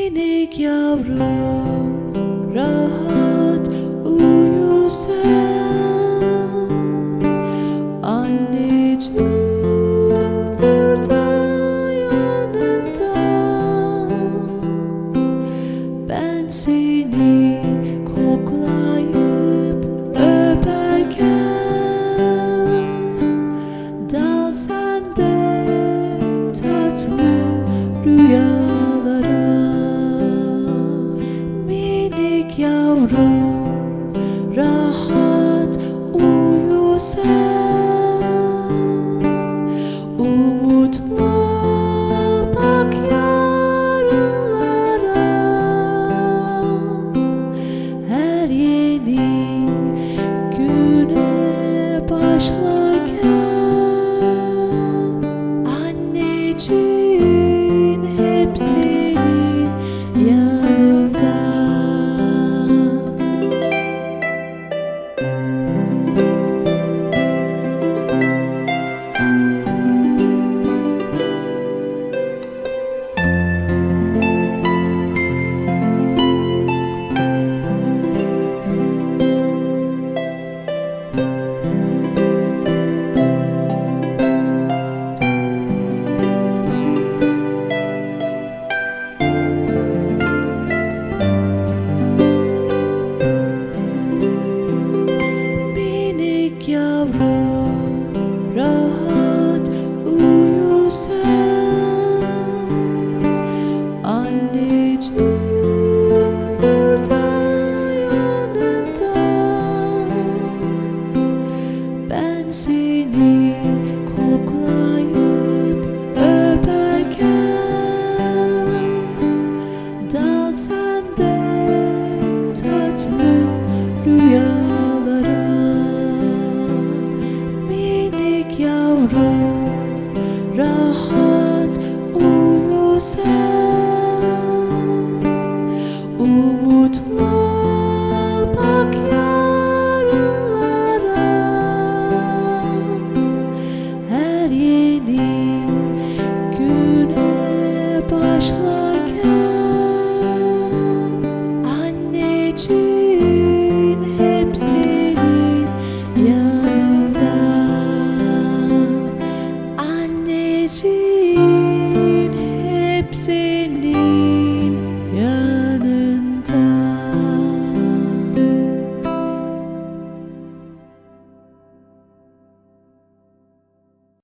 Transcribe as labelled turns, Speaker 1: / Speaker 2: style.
Speaker 1: Minik yavrum rahat uyu sen, anneciğim burada yanında. Ben seni koklayıp öperken dal sen de tatlı rüyalara. Minik yavrum rahat uyu sen, umutla bak yarınlara. Her yeni güne başlarken anneciğin hep senin yanında. Minik yavrum rahat uyu sen, anneciğim burada yanında. Ben seni koklayıp öperken dal sen de tatlı rüyalara. Minik yavrum rahat uyu sen, umutla bak yarınlara. Her yeni güne başlarken anneciğin hep senin yanında. Anneciğim